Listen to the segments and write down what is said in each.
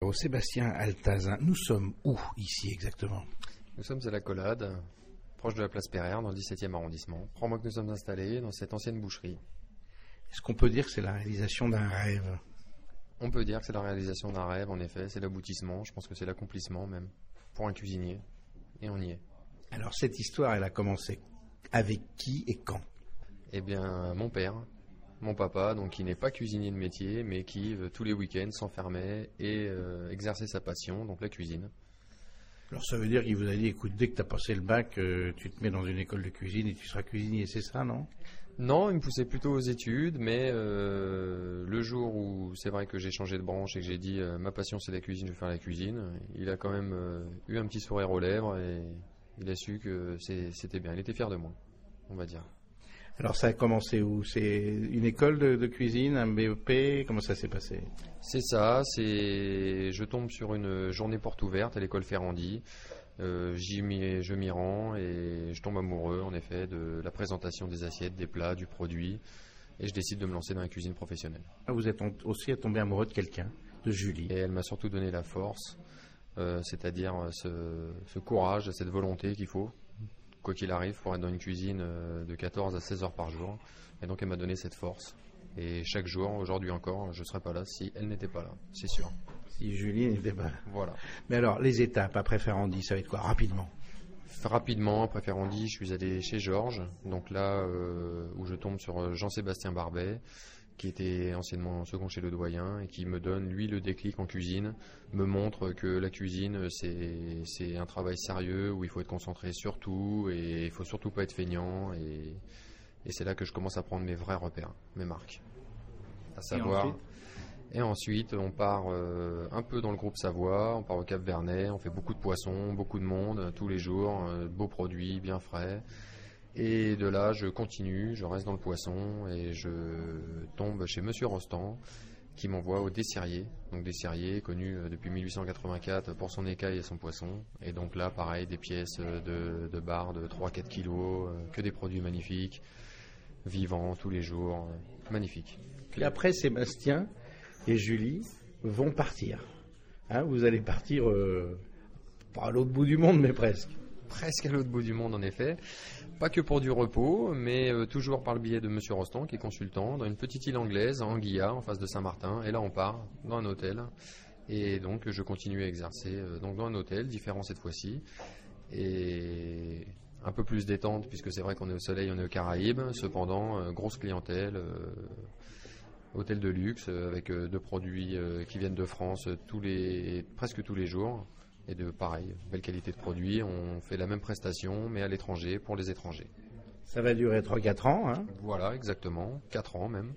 Bravo, Sébastien Altazin. Nous sommes où ici exactement? Nous sommes à la Collade, proche de la place Pereire, dans le 17e arrondissement. Crois-moi que nous sommes installés dans cette ancienne boucherie. Est-ce qu'on peut dire que c'est la réalisation d'un rêve? On peut dire que c'est la réalisation d'un rêve, en effet. C'est l'aboutissement, je pense que c'est l'accomplissement même, pour un cuisinier. Et on y est. Alors cette histoire, elle a commencé avec qui et quand? Eh bien, mon père, mon papa, donc qui n'est pas cuisinier de métier, mais qui, tous les week-ends, s'enfermait et exerçait sa passion, donc la cuisine. Alors ça veut dire qu'il vous a dit, écoute, dès que tu as passé le bac, tu te mets dans une école de cuisine et tu seras cuisinier, c'est ça, non? Non, il me poussait plutôt aux études, mais le jour où c'est vrai que j'ai changé de branche et que j'ai dit ma passion c'est la cuisine, je vais faire la cuisine, il a quand même eu un petit sourire aux lèvres et il a su que c'était bien. Il était fier de moi, on va dire. Alors ça a commencé où? C'est une école de cuisine, un BEP? Comment ça s'est passé? C'est ça, je tombe sur une journée porte ouverte à l'école Ferrandi. Je m'y rends et je tombe amoureux en effet de la présentation des assiettes, des plats, du produit et je décide de me lancer dans la cuisine professionnelle. Vous êtes aussi tombé amoureux de quelqu'un, de Julie. Et elle m'a surtout donné la force, c'est-à-dire ce courage, cette volonté qu'il faut, quoi qu'il arrive, pour être dans une cuisine de 14 à 16 heures par jour. Et donc elle m'a donné cette force. Et chaque jour, aujourd'hui encore, je ne serais pas là si elle n'était pas là, c'est sûr. Si Julie n'était pas là. Voilà. Mais alors, les étapes après Ferrandi, ça va être quoi? Rapidement. Rapidement, après Ferrandi, je suis allé chez Georges, donc là où je tombe sur Jean-Sébastien Barbet, qui était anciennement second chez le doyen et qui me donne, lui, le déclic en cuisine, me montre que la cuisine, c'est un travail sérieux où il faut être concentré sur tout et il faut surtout pas être feignant et c'est là que je commence à prendre mes vrais repères, mes marques. À savoir... Et ensuite, on part un peu dans le groupe Savoie, on part au Cap Vernet, on fait beaucoup de poissons, beaucoup de monde, tous les jours, beaux produits, bien frais. Et de là, je continue, je reste dans le poisson et je tombe chez Monsieur Rostand, qui m'envoie au Dessyrier. Donc Dessyrier, connu depuis 1884 pour son écaille et son poisson. Et donc là, pareil, des pièces de bar de 3-4 kilos, que des produits magnifiques, vivants tous les jours, magnifiques. Et après, Sébastien et Julie vont partir. Hein, vous allez partir pas à l'autre bout du monde, mais presque. Presque à l'autre bout du monde, en effet. Pas que pour du repos, mais toujours par le biais de Monsieur Rostand, qui est consultant, dans une petite île anglaise, à Anguilla, en face de Saint-Martin. Et là, on part dans un hôtel. Et donc, je continue à exercer donc dans un hôtel, différent cette fois-ci. Et un peu plus détente, puisque c'est vrai qu'on est au soleil, on est aux Caraïbes. Cependant, grosse clientèle. Hôtel de luxe avec de produits qui viennent de France presque tous les jours et de pareil, belle qualité de produits. On fait la même prestation mais à l'étranger pour les étrangers. Ça va durer 3-4 ans. Hein? Voilà, exactement, 4 ans même.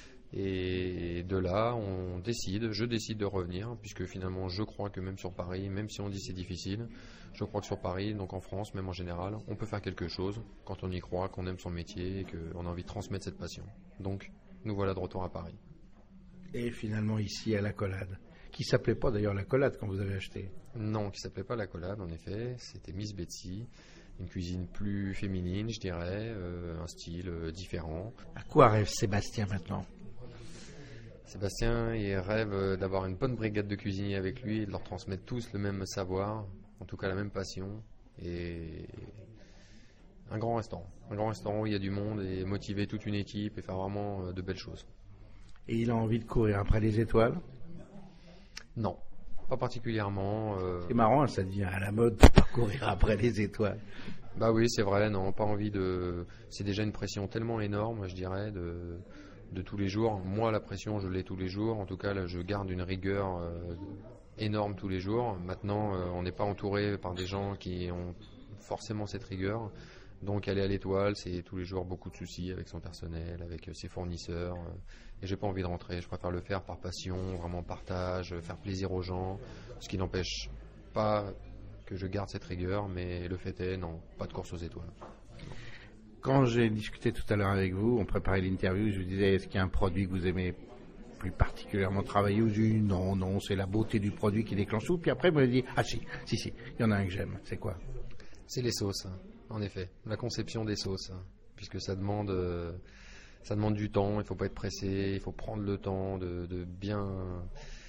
Et de là, je décide de revenir puisque finalement je crois que même sur Paris, même si on dit c'est difficile, je crois que sur Paris, donc en France, même en général, on peut faire quelque chose quand on y croit, qu'on aime son métier et qu'on a envie de transmettre cette passion. Donc nous voilà de retour à Paris. Et finalement ici à la Collade, qui s'appelait pas d'ailleurs la Collade quand vous avez acheté? Non, qui s'appelait pas la Collade en effet, c'était Miss Betsy, une cuisine plus féminine je dirais, un style différent. À quoi rêve Sébastien maintenant? Sébastien il rêve d'avoir une bonne brigade de cuisiniers avec lui et de leur transmettre tous le même savoir, en tout cas la même passion et... Un grand restaurant où il y a du monde et motiver toute une équipe et faire vraiment de belles choses. Et il a envie de courir après les étoiles? Non, pas particulièrement. C'est marrant, ça devient à la mode de courir après les étoiles. Bah oui, c'est vrai, non, pas envie de... C'est déjà une pression tellement énorme, je dirais, de tous les jours. Moi, la pression, je l'ai tous les jours. En tout cas, là, je garde une rigueur énorme tous les jours. Maintenant, on n'est pas entouré par des gens qui ont forcément cette rigueur. Donc aller à l'étoile, c'est tous les jours beaucoup de soucis avec son personnel, avec ses fournisseurs. Et j'ai pas envie de rentrer. Je préfère le faire par passion, vraiment partage, faire plaisir aux gens. Ce qui n'empêche pas que je garde cette rigueur, mais le fait est, non, pas de course aux étoiles. Quand j'ai discuté tout à l'heure avec vous, on préparait l'interview, je vous disais, est-ce qu'il y a un produit que vous aimez plus particulièrement travailler? Vous dites, non, c'est la beauté du produit qui déclenche tout. Puis après, vous m'avez dit, si, il y en a un que j'aime. C'est quoi? C'est les sauces. En effet, la conception des sauces, puisque ça demande du temps, il ne faut pas être pressé, il faut prendre le temps de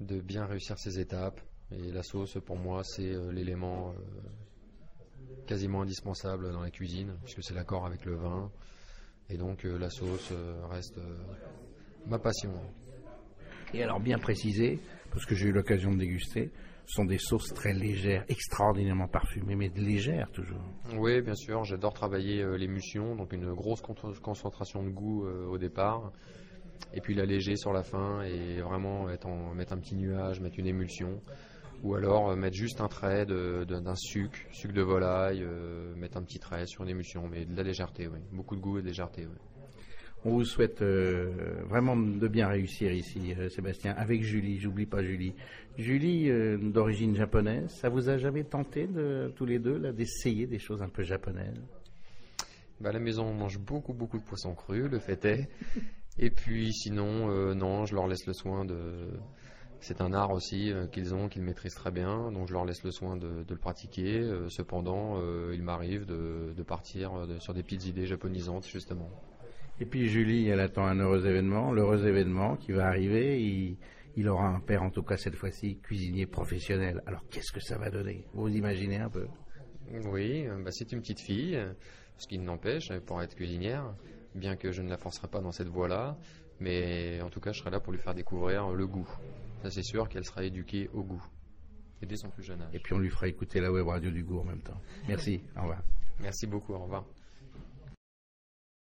de bien réussir ses étapes. Et la sauce, pour moi, c'est l'élément quasiment indispensable dans la cuisine, puisque c'est l'accord avec le vin. Et donc la sauce reste ma passion. Et alors bien précisé, parce que j'ai eu l'occasion de déguster, ce sont des sauces très légères, extraordinairement parfumées, mais légères toujours. Oui, bien sûr, j'adore travailler l'émulsion, donc une grosse concentration de goût au départ, et puis l'alléger sur la fin et vraiment mettre un petit nuage, mettre une émulsion, ou alors mettre juste un trait d'un sucre de volaille, mettre un petit trait sur une émulsion, mais de la légèreté, oui. Beaucoup de goût et de légèreté, oui. On vous souhaite vraiment de bien réussir ici, Sébastien, avec Julie. J'oublie pas Julie. Julie, d'origine japonaise, ça vous a jamais tenté, tous les deux, là, d'essayer des choses un peu japonaises? À la maison, on mange beaucoup de poissons crus, le fait est. Et puis sinon, non, je leur laisse le soin de... C'est un art aussi qu'ils maîtrisent très bien, donc je leur laisse le soin de le pratiquer. Cependant, il m'arrive de partir sur des petites idées japonisantes, justement. Et puis Julie, elle attend un l'heureux événement qui va arriver. Il aura un père, en tout cas cette fois-ci, cuisinier professionnel. Alors qu'est-ce que ça va donner? Vous imaginez un peu? Oui, c'est une petite fille, ce qui n'empêche, elle pourra être cuisinière, bien que je ne la forcerai pas dans cette voie-là. Mais en tout cas, je serai là pour lui faire découvrir le goût. Ça, c'est sûr qu'elle sera éduquée au goût, et dès son plus jeune âge. Et puis on lui fera écouter la web radio du goût en même temps. Merci, au revoir. Merci beaucoup, au revoir.